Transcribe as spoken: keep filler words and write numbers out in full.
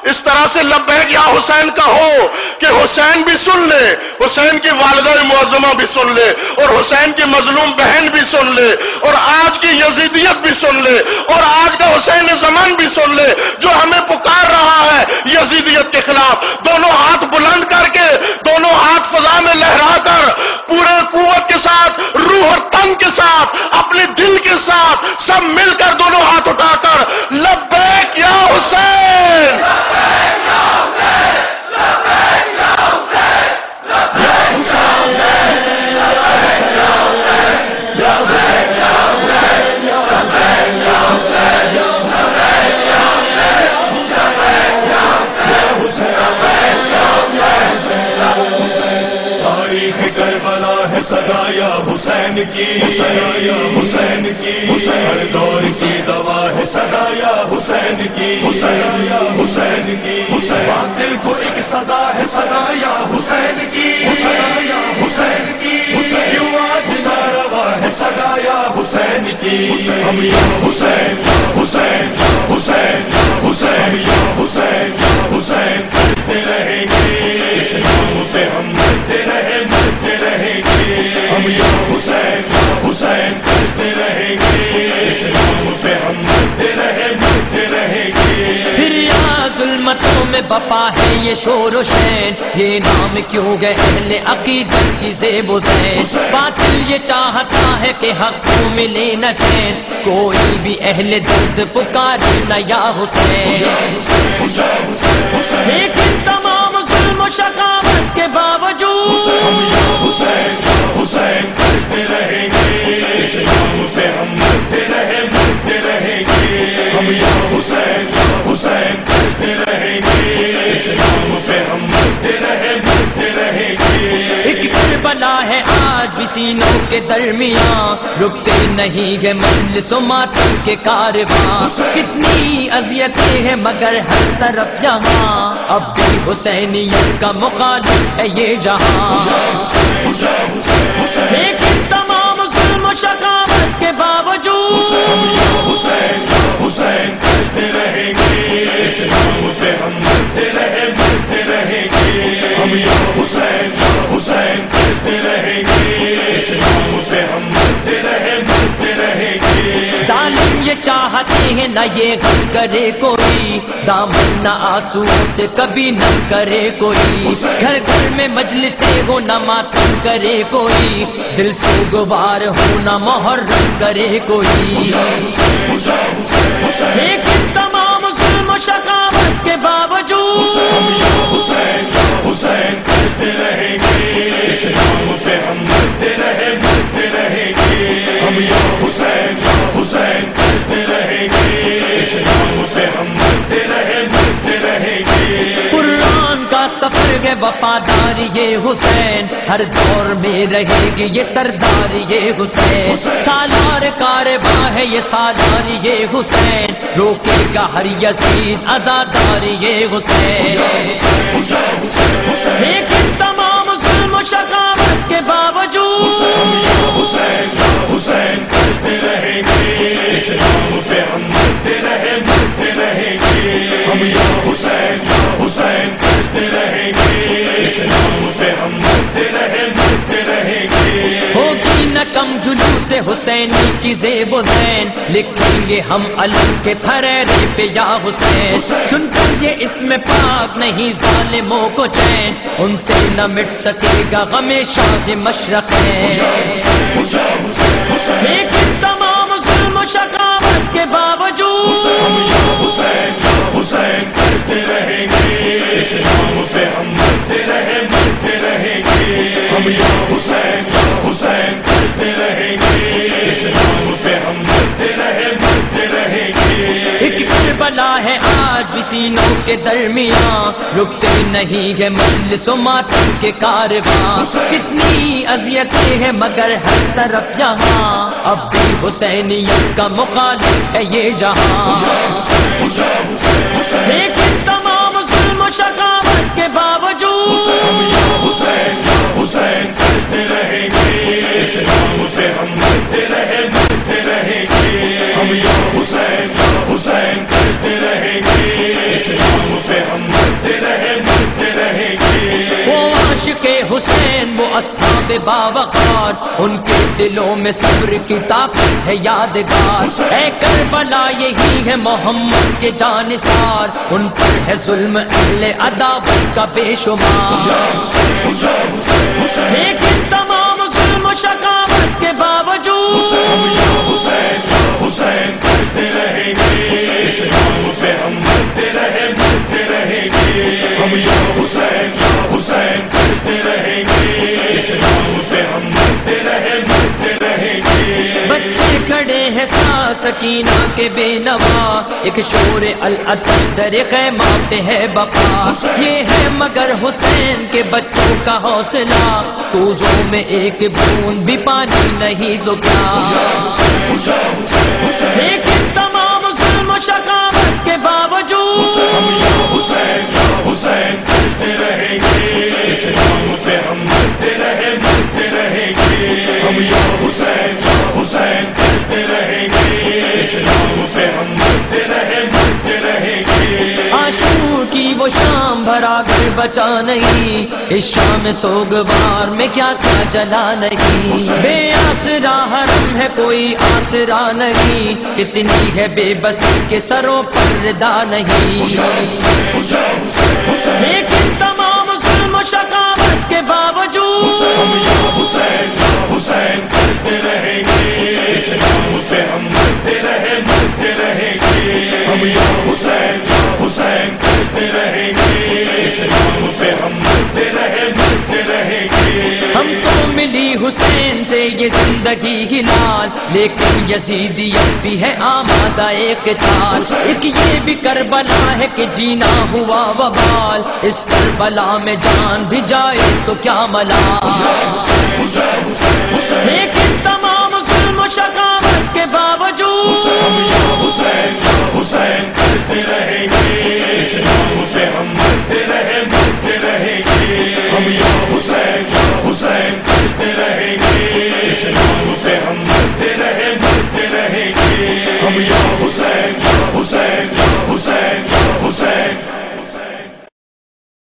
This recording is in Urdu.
اس طرح سے لبیک یا حسین کا ہو کہ حسین بھی سن لے، حسین کی والدہ معظمہ بھی سن لے، اور حسین کی مظلوم بہن بھی سن لے، اور آج کی یزیدیت بھی سن لے، اور آج کا حسین زمان بھی سن لے جو ہمیں پکار رہا ہے یزیدیت کے خلاف۔ دونوں ہاتھ بلند کر کے، دونوں ہاتھ فضا میں لہرا کر، پورے قوت کے ساتھ، روح اور تن کے ساتھ، اپنے دل کے ساتھ، سب مل کر دونوں ہاتھ اٹھا کر لبیک یا حسین، لبیک یا حسین، لبیک یا حسین، لبیک یا حسین، لبیک یا حسین، یا حسین، یا حسین، یا حسین، یا حسین، یا کربلا ہے صدا یا حسین کی، حسین کی ہر دور کی دوا ہے صدا یا حسین کی، حسین کی باطل کو ایک سزا ہے صدا یا حسین کی، حسین کی کیوں آج ناروا ہے صدا یا حسین کی۔ ہم یا حسین حسین حسین حسین یا حسین حسین کرتے رہیں گے، اس نام پہ ہم مرتے رہیں مرتے رہیں گے، ہم یا حسین حسین کرتے رہیں گے، اس نام پہ ہم مرتے رہیں مرتے رہیں گے۔ پھر یا ظلمتوں میں بپا ہے یہ شور و شین، یہ نام کیوں گئے اہل عقیدت کی زیب و زین، باطل یہ چاہتا ہے کہ حق کو ملے نہ چین، کوئی بھی اہل درد پکارے نہ یا حسین، لیکن تمام ظلم و شقاوت کے باوجود ہم یا حسین حسین کرتے رہیں گے، اس نام پہ ہم مرتے رہیں مرتے رہیں گے، ہم یا حسین حسین کرتے رہیں گے، اس نام پہ ہم مرتے رہیں مرتے رہیں گے۔ ایک کربلا ہے آج بھی سینوں کے درمیان، رکتے نہیں گے مجلس و ماتم کے کارواں، کتنی اذیتیں ہیں مگر ہر طرف یہاں، اب بھی حسینیت کا مخالف ہے یہ جہاں، لیکن تمام ظلم و شقاوت کے باوجود ہم یا حسین حسین کرتے رہیں گے، اس نام پہ ہم مرتے رہیں مرتے رہیں گے، ہم یا حسین حسین کرتے رہیں گے، اس نام پہ ہم مرتے رہیں مرتے رہیں گے۔ ظالم یہ چاہتے ہیں نہ یہ غم کرے کوئی، دامن نہ آنسو سے کبھی نہ کرے کوئی، گھر گھر میں مجلسیں ہو نہ ماتم کرے کوئی، دل سوگوار ہو نہ محرم کرے کوئی، لیکن تمام ظلم و شقاوت کے باوجود ہم یا حسین حسین کرتے رہیں گے، اس نام پہ ہم مرتے رہیں مرتے رہیں گے، ہم یا حسین حسین کرتے رہیں گے، اس نام پہ ہم مرتے رہیں مرتے رہیں گے۔ قرآن کا سفر ہے وفادار یہ حسین، ہر دور میں رہے گی یہ سردار یہ حسین، سالار کارواں ہے یہ سالار یہ حسین، روکے گا ہر یزید آزادار یہ حسین، لیکن تمام ظلم و شقاوت کے باوجود ہم یا حسین حسین کرتے رہیں گے، اس نام پہ ہم مرتے رہیں مرتے رہیں گے، ہم یا حسین حسین کرتے رہیں گے، اس نام پہ ہم مرتے رہیں مرتے رہیں گے۔ ہوگی نہ کم جلوس حسینی کی زیب و زین، لکھیں گے ہم علم کے پھریرے پہ یا حسین، سن کر یہ اسم پاک نہیں ظالموں کو چین، ان سے نہ مٹ سکے گا غم شاہ مشرق ہے، لیکن تمام ظلم و شقاوت کے باوجود ہم یا حسین حسین کرتے رہیں گے، اس نام پہ ہم مرتے رہیں مرتے رہیں گے، ہم یا حسین حسین کرتے رہیں گے، اس نام پہ ہم مرتے رہیں مرتے رہیں گے۔ ایک کربلا ہے آج بھی سینوں کے درمیان، رکتے نہیں گے مجلس و ماتم کے کارواں، کتنی اذیتیں ہیں مگر ہر طرف یہاں، اب بھی حسینیت کا مخالف ہے یہ جہاں، لیکن تمام ظلم و شقاوت کے باوجود ہم یا حسین حسین کرتے رہیں گے، اس نام پہ ہم مرتے رہیں مرتے رہیں گے، ہم یا حسین حسین کرتے رہیں گے، اس نام پہ ہم پہ باوقار، ان کے دلوں میں صبر کی طاقت ہے یادگار. اے کربلا یہی ہے محمد کے جانثار، ان پر ہے ظلم اہل عداوت کا بے شمار. لیکن تمام ظلم و شقاوت کے باوجود ہم یا حسین یا حسین کرتے رہیں گے، اسلام پہ ہم مرتے رہے مرتے رہیں گے. ہم یا حسین یا حسین کرتے رہیں گے، اسلام پہ ہم مرتے رہے مرتے رہیں گے. بچے کھڑے ہیں سا سکینہ کے بے نوا، ایک شور العطش در خیمہ پہ ہے بقا. یہ ہے مگر حسین کے بچوں کا حوصلہ، کوزوں میں ایک بوند بھی پانی نہیں تو کیا. لیکن تمام ظلم و شقاوت کے باوجود ہم یا حسین یا حسین کرتے رہیں گے، اسلام پہ ہم مرتے رہے مرتے رہیں گے. ہم یا حسین یا حسین کرتے رہیں گے، اسلام پہ ہم مرتے رہے مرتے رہیں گے. عاشور کی وہ شام بھرا گھر بچا نہیں، اس شام سوگوار میں کیا کیا جلا نہیں. بے آسرا حرم ہے کوئی آسرا نہیں، کتنی ہے بے بسی کے سروں پر ردا نہیں. لیکن تمام ظلم و شقاوت کے باوجود ہم یا حسین یا حسین کرتے رہیں گے، اسلام پہ ہم مرتے رہے مرتے رہیں گے. ہم یا حسین یا حسین کرتے رہیں گے، اسلام پہ ہم مرتے رہے مرتے رہیں گے. ہم کو ملی حسین سے یہ زندگی ہلال، لیکن یزیدیت بھی ہے آمادہ ایک تال. ایک یہ بھی کربلا ہے کہ جینا ہوا وبال، اس کربلا میں جان بھی جائے تو کیا ملال. لیکن تمام ظلم و شقاوت کے باوجود ہم یا حسین یا حسین کرتے رہیں گے، اسلام پہ ہم مرتے رہے مرتے رہیں گے. ہم یا حسین یا حسین کرتے رہیں گے، اسلام پہ ہم